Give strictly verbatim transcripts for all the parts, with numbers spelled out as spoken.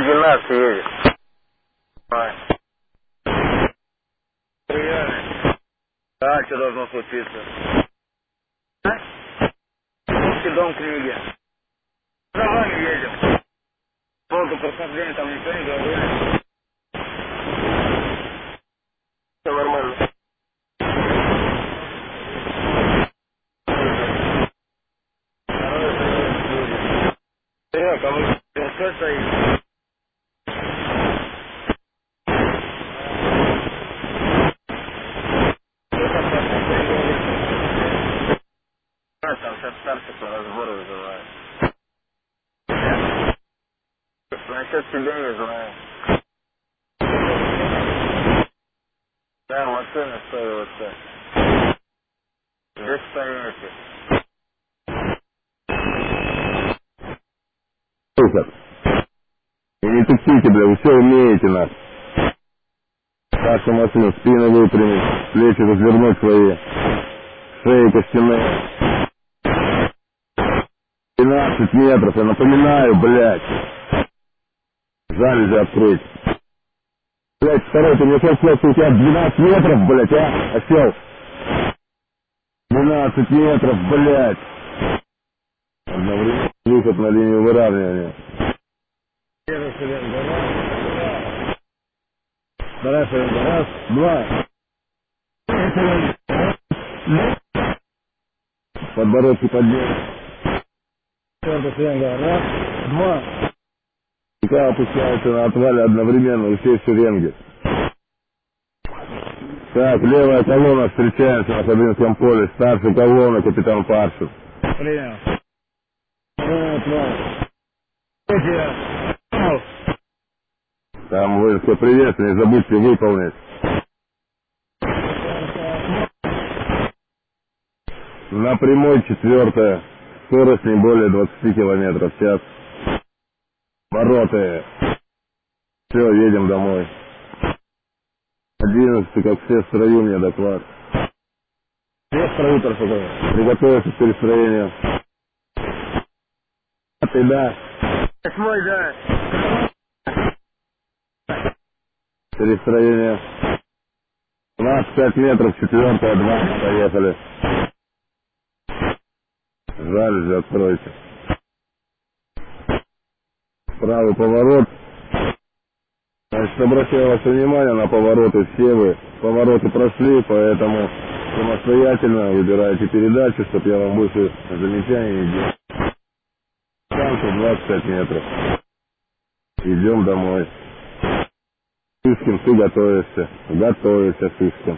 двенадцать едет. Реально. А, что должно случиться? А? Дом книги. За вами едем. По поводу прохождения там никто не говорили. Все нормально. Серег, а вы что стоите? А, там сейчас старший по разбору вызывает. Насчет тебя не знаю. Да, машина стоила-то. Без понятия. Выход. И не тупите, бля, вы все умеете нас. Нашу машину спину выпрямить, плечи развернуть свои, шеи костяные. двенадцать метров, я напоминаю, блядь. Жаль же открыть. Блядь, второй, ты мне хочешь сказать, что у тебя двенадцать метров, блядь, а? Осел. двенадцать метров, блядь. Одновременно выход на линию выравнивания. Первый шеренга, раз, Вторая шеренга, раз, два. Подбородки поднять. четвертая шеренга, раз, два. Рука опускается на отвале одновременно у всей шеренги. Так, левая колонна, встречаемся на Ходынском поле. Старшая колонна, капитан Паршев. Принял. Вот, вот. Третья. Там воинское приветствие, не забудьте выполнить. На прямой четвертая. Скорость не более двадцати километров в час. Вороты. Все, едем домой. Одиннадцатый, как все в строю, мне доклад. Все в строю, торфовой. Приготовиться к перестроению. А ты, да. Восьмой, да. Перестроение. двадцать пять метров, четвертая, два. Поехали. Жаль же, откройте. Правый поворот. Значит, обращаю ваше внимание на повороты. Все вы повороты прошли, поэтому самостоятельно выбираете передачу, чтобы я вам больше замечаний не делал. Станция двадцать пять метров. Идем домой. Сыскин, ты готовишься. Готовишься, Сыскин.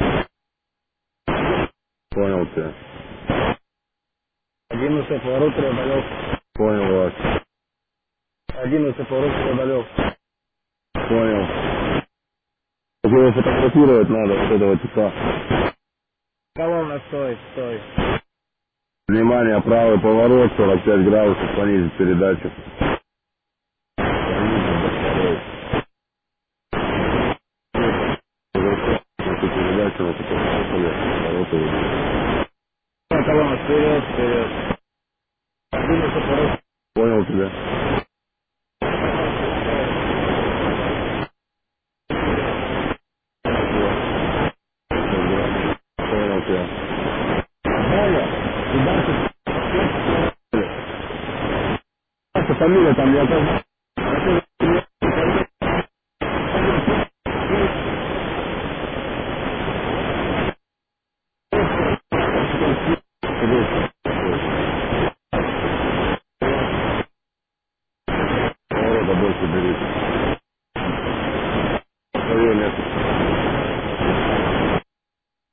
Понял тебя. Одиннадцатый поворот преодолел. Понял вас. Одиннадцатый поворот преодолел. Понял. Его фотографировать надо, вот этого типа. Колонна, стой, стой. Внимание, правый поворот, сорок пять градусов, понизить передачу. Передачу, вот это поехали, повороты. Колонна, вперед, вперед. Одиннадцатый поворот. Понял тебя. Понял тебя. Фамилия там я там. Поворот больше берите.